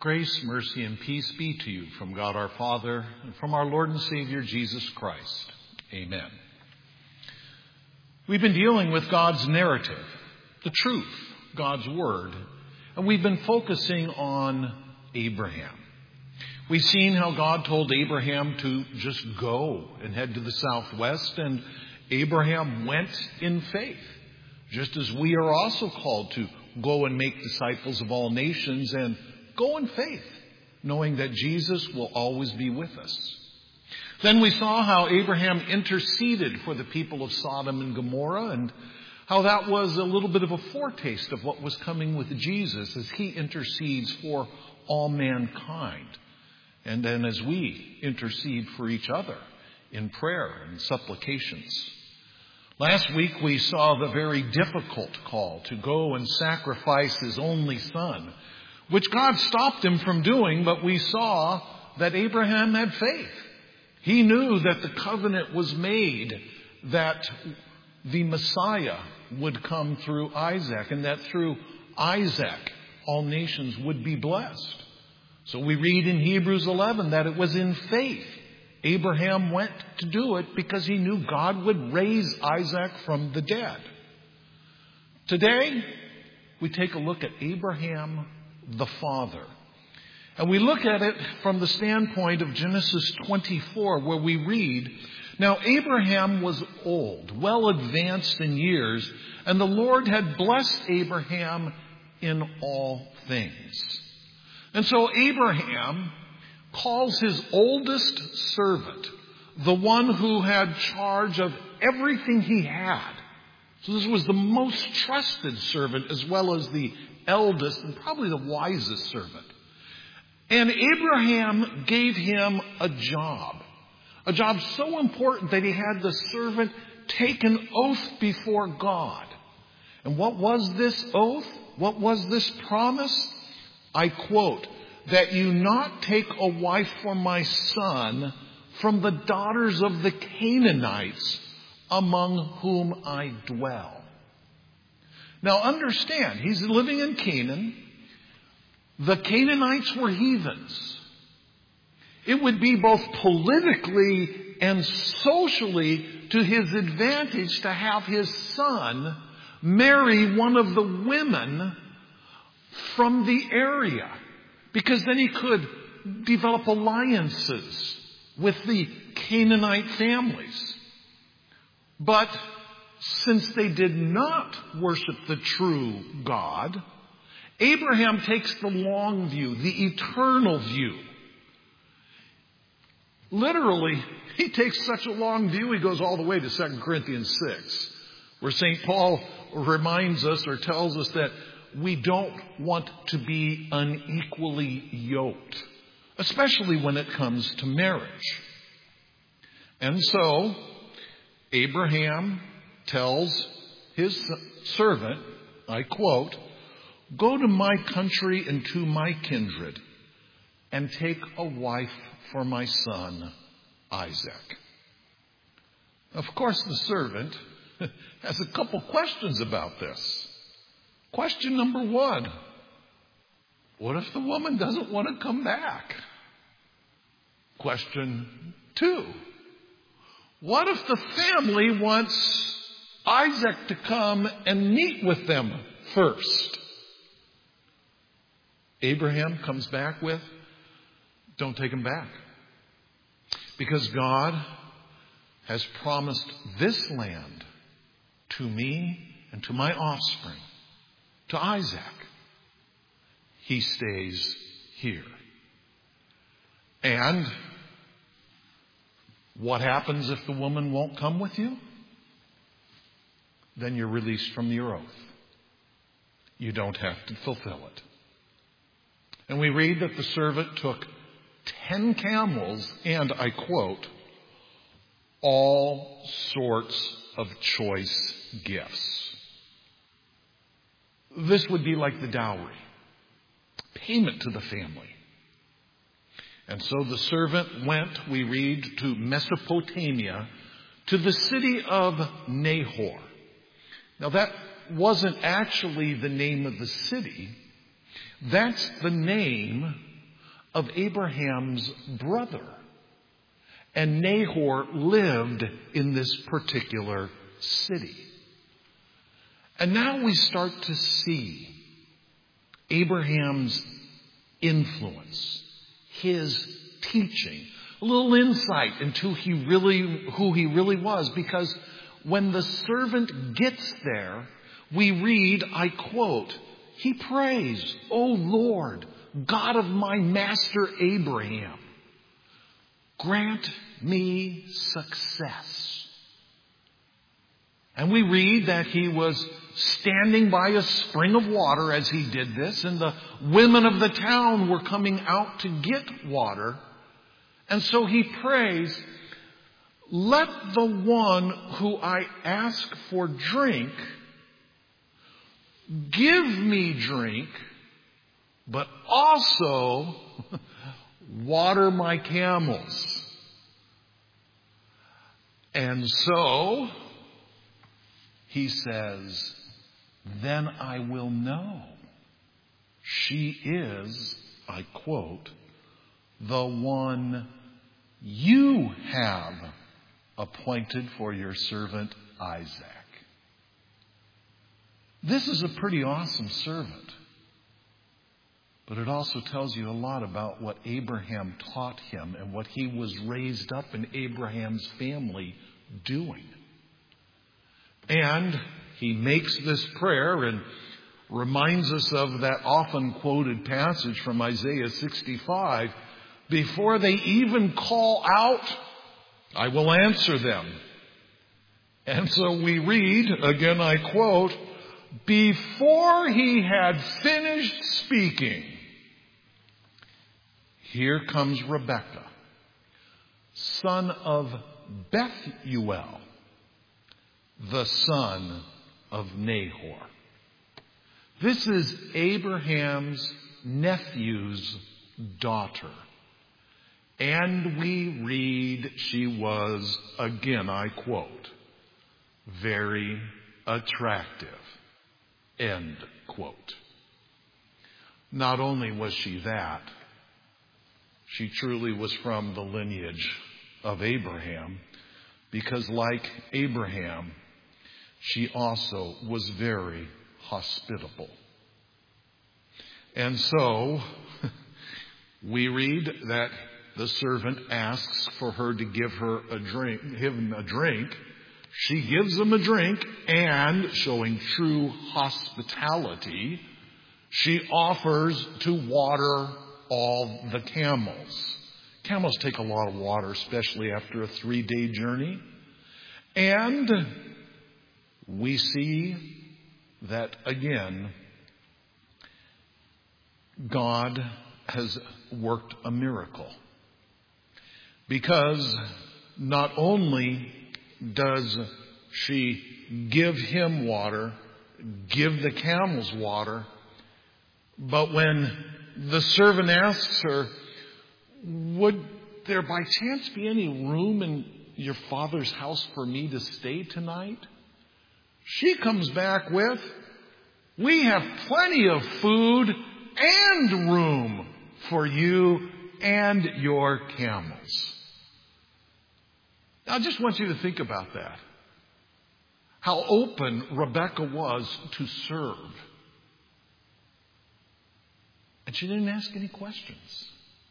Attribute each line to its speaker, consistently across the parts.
Speaker 1: Grace, mercy, and peace be to you from God our Father and from our Lord and Savior Jesus Christ. Amen. We've been dealing with God's narrative, the truth, God's Word, and we've been focusing on Abraham. We've seen how God told Abraham to just go and head to the southwest, and Abraham went in faith, just as we are also called to go and make disciples of all nations and go in faith, knowing that Jesus will always be with us. Then we saw how Abraham interceded for the people of Sodom and Gomorrah, and how that was a little bit of a foretaste of what was coming with Jesus as he intercedes for all mankind. And then as we intercede for each other in prayer and supplications. Last week we saw the very difficult call to go and sacrifice his only son, which God stopped him from doing, but we saw that Abraham had faith. He knew that the covenant was made, that the Messiah would come through Isaac, and that through Isaac all nations would be blessed. So we read in Hebrews 11 that it was in faith Abraham went to do it because he knew God would raise Isaac from the dead. Today, we take a look at Abraham the father. And we look at it from the standpoint of Genesis 24, where we read, "Now Abraham was old, well advanced in years, and the Lord had blessed Abraham in all things." And so Abraham calls his oldest servant, the one who had charge of everything he had. So this was the most trusted servant as well as the eldest and probably the wisest servant. And Abraham gave him a job so important that he had the servant take an oath before God. And what was this oath? What was this promise? I quote, "That you not take a wife for my son from the daughters of the Canaanites among whom I dwell." Now understand, he's living in Canaan. The Canaanites were heathens. It would be both politically and socially to his advantage to have his son marry one of the women from the area, because then he could develop alliances with the Canaanite families. But since they did not worship the true God, Abraham takes the long view, the eternal view. Literally, he takes such a long view, he goes all the way to 2 Corinthians 6, where St. Paul reminds us or tells us that we don't want to be unequally yoked, especially when it comes to marriage. And so, Abraham tells his servant, I quote, "Go to my country and to my kindred, and take a wife for my son, Isaac." Of course, the servant has a couple questions about this. Question number one, what if the woman doesn't want to come back? Question two, what if the family wants Isaac to come and meet with them first? Abraham comes back with, don't take him back. Because God has promised this land to me and to my offspring, to Isaac. He stays here. And what happens if the woman won't come with you? Then you're released from your oath. You don't have to fulfill it. And we read that the servant took 10 camels and, I quote, all sorts of choice gifts. This would be like the dowry, payment to the family. And so the servant went, we read, to Mesopotamia, to the city of Nahor. Now that wasn't actually the name of the city. That's the name of Abraham's brother. And Nahor lived in this particular city. And now we start to see Abraham's influence, his teaching, a little insight into who he really was. Because when the servant gets there, we read, I quote, he prays, "O Lord, God of my master Abraham, grant me success." And we read that he was standing by a spring of water as he did this, and the women of the town were coming out to get water. And so he prays, "Let the one who I ask for drink give me drink, but also water my camels." And so he says, "Then I will know she is," I quote, "the one you have appointed for your servant Isaac." This is a pretty awesome servant. But it also tells you a lot about what Abraham taught him and what he was raised up in Abraham's family doing. And he makes this prayer and reminds us of that often quoted passage from Isaiah 65. Before they even call out, I will answer them. And so we read, again I quote, before he had finished speaking, here comes Rebekah, son of Bethuel, the son of Nahor. This is Abraham's nephew's daughter. And we read she was, again I quote, very attractive. End quote. Not only was she that, she truly was from the lineage of Abraham, because like Abraham, she also was very hospitable. And so we read that the servant asks for her to give him a drink. She gives him a drink, and showing true hospitality, she offers to water all the camels. Camels take a lot of water, especially after a 3-day journey. And we see that again, God has worked a miracle. Because not only does she give him water, give the camels water, but when the servant asks her, would there by chance be any room in your father's house for me to stay tonight? She comes back with, we have plenty of food and room for you and your camels. Now, I just want you to think about that. How open Rebekah was to serve. And she didn't ask any questions.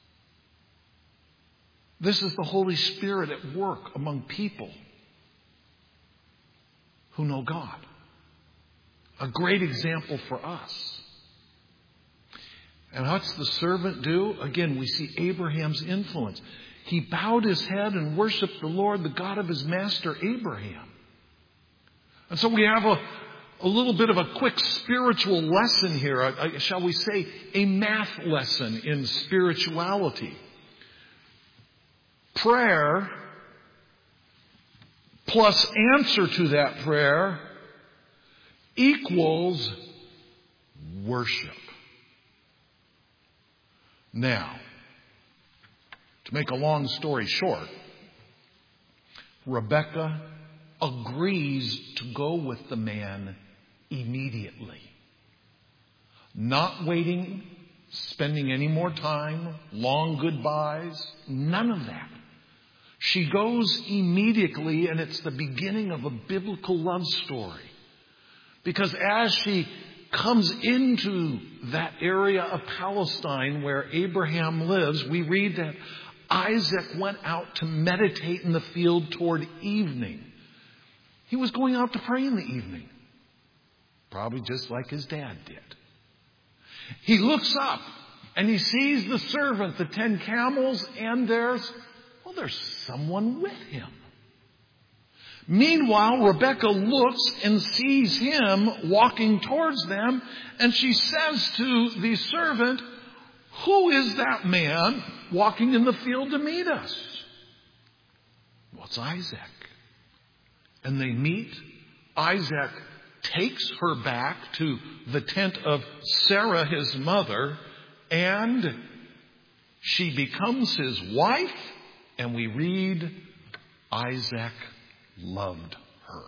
Speaker 1: This is the Holy Spirit at work among people who know God. A great example for us. And what's the servant do? Again, we see Abraham's influence. He bowed his head and worshiped the Lord, the God of his master Abraham. And so we have a little bit of a quick spiritual lesson here, shall we say, a math lesson in spirituality. Prayer plus answer to that prayer equals worship. Now, to make a long story short, Rebekah agrees to go with the man immediately, not waiting spending any more time, long goodbyes, none of that. She goes immediately, and it's the beginning of a biblical love story. Because as she comes into that area of Palestine where Abraham lives, we read that Isaac went out to meditate in the field toward evening. He was going out to pray in the evening. Probably just like his dad did. He looks up and he sees the servant, the 10 camels, and there's someone with him. Meanwhile, Rebekah looks and sees him walking towards them, and she says to the servant, "Who is that man walking in the field to meet us?" Well, it's Isaac. And they meet. Isaac takes her back to the tent of Sarah, his mother, and she becomes his wife, and we read, Isaac loved her.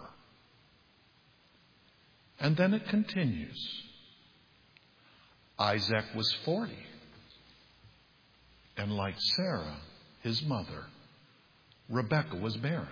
Speaker 1: And then it continues. Isaac was 40. And like Sarah, his mother, Rebekah was barren.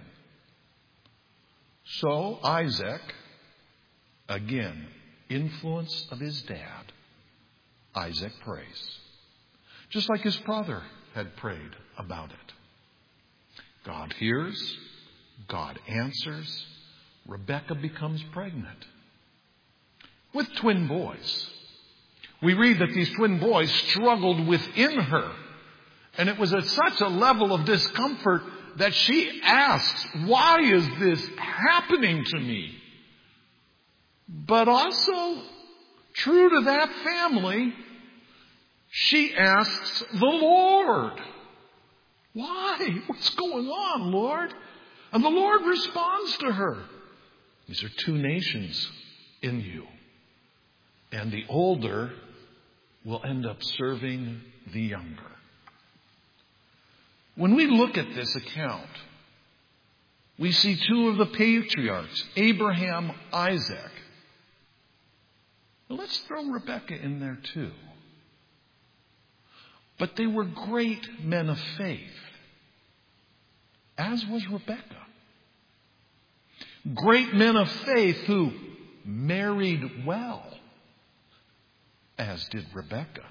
Speaker 1: So Isaac, again, influence of his dad, Isaac prays. Just like his brother had prayed about it. God hears. God answers. Rebekah becomes pregnant with twin boys. We read that these twin boys struggled within her. And it was at such a level of discomfort that she asks, "Why is this happening to me?" But also, true to that family, she asks the Lord, "Why? What's going on, Lord?" And the Lord responds to her, "These are two nations in you. And the older will end up serving the younger." When we look at this account, we see two of the patriarchs, Abraham, Isaac. Well, let's throw Rebekah in there too. But they were great men of faith, as was Rebekah. Great men of faith who married well, as did Rebekah.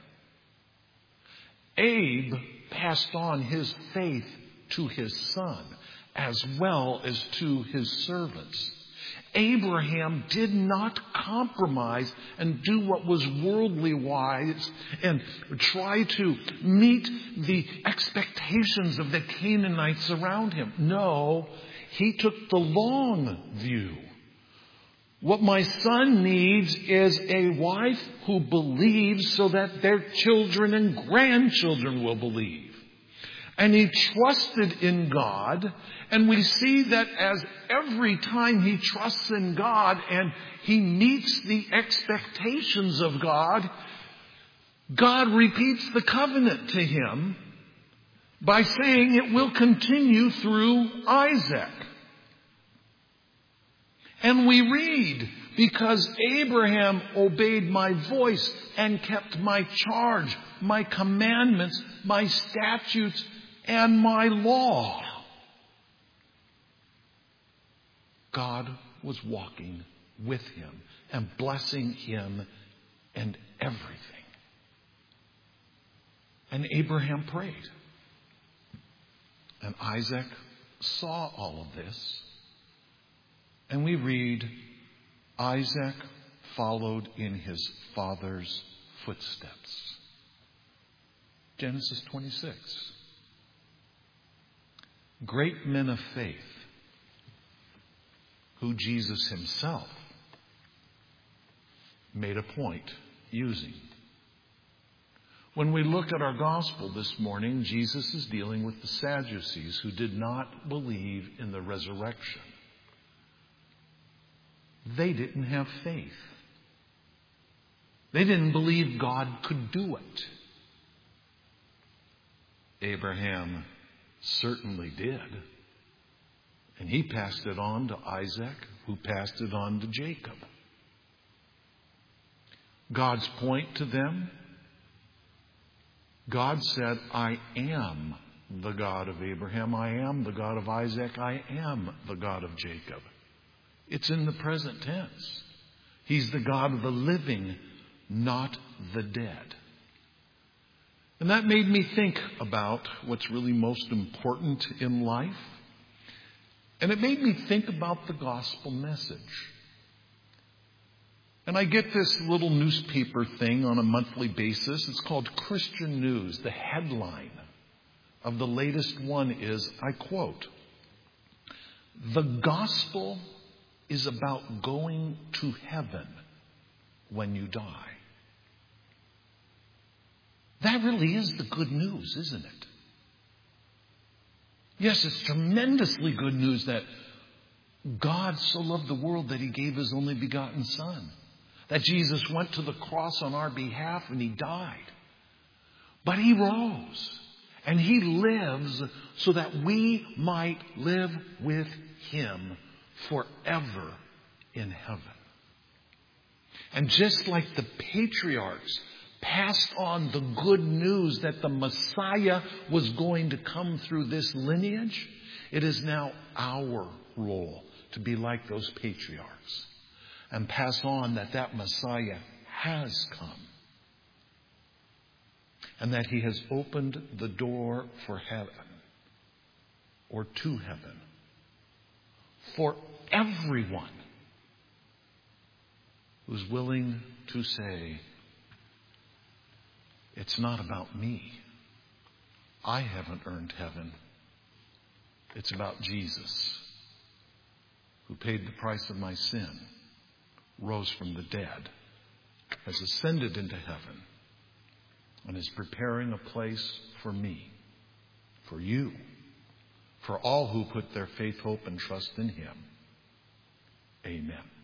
Speaker 1: Abe passed on his faith to his son, as well as to his servants. Abraham did not compromise and do what was worldly wise and try to meet the expectations of the Canaanites around him. No, he took the long view. What my son needs is a wife who believes so that their children and grandchildren will believe. And he trusted in God. And we see that as every time he trusts in God and he meets the expectations of God, God repeats the covenant to him by saying it will continue through Isaac. And we read, because Abraham obeyed my voice and kept my charge, my commandments, my statutes, and my law. God was walking with him and blessing him and everything. And Abraham prayed. And Isaac saw all of this. And we read, Isaac followed in his father's footsteps. Genesis 26. Great men of faith who Jesus himself made a point using. When we look at our gospel this morning, Jesus is dealing with the Sadducees who did not believe in the resurrection. They didn't have faith. They didn't believe God could do it. Abraham certainly did. And he passed it on to Isaac, who passed it on to Jacob. God's point to them God said, I am the God of Abraham. I am the God of Isaac. I am the God of Jacob. It's in the present tense. He's the God of the living, not the dead. And that made me think about what's really most important in life. And it made me think about the gospel message. And I get this little newspaper thing on a monthly basis. It's called Christian News. The headline of the latest one is, I quote, "The gospel is about going to heaven when you die." That really is the good news, isn't it? Yes, it's tremendously good news that God so loved the world that He gave His only begotten Son. That Jesus went to the cross on our behalf and He died. But He rose. And He lives so that we might live with Him forever in heaven. And just like the patriarchs passed on the good news that the Messiah was going to come through this lineage, it is now our role to be like those patriarchs and pass on that Messiah has come and that He has opened the door for heaven, or to heaven, for everyone who's willing to say, it's not about me. I haven't earned heaven. It's about Jesus, who paid the price of my sin, rose from the dead, has ascended into heaven, and is preparing a place for me, for you, for all who put their faith, hope, and trust in Him. Amen.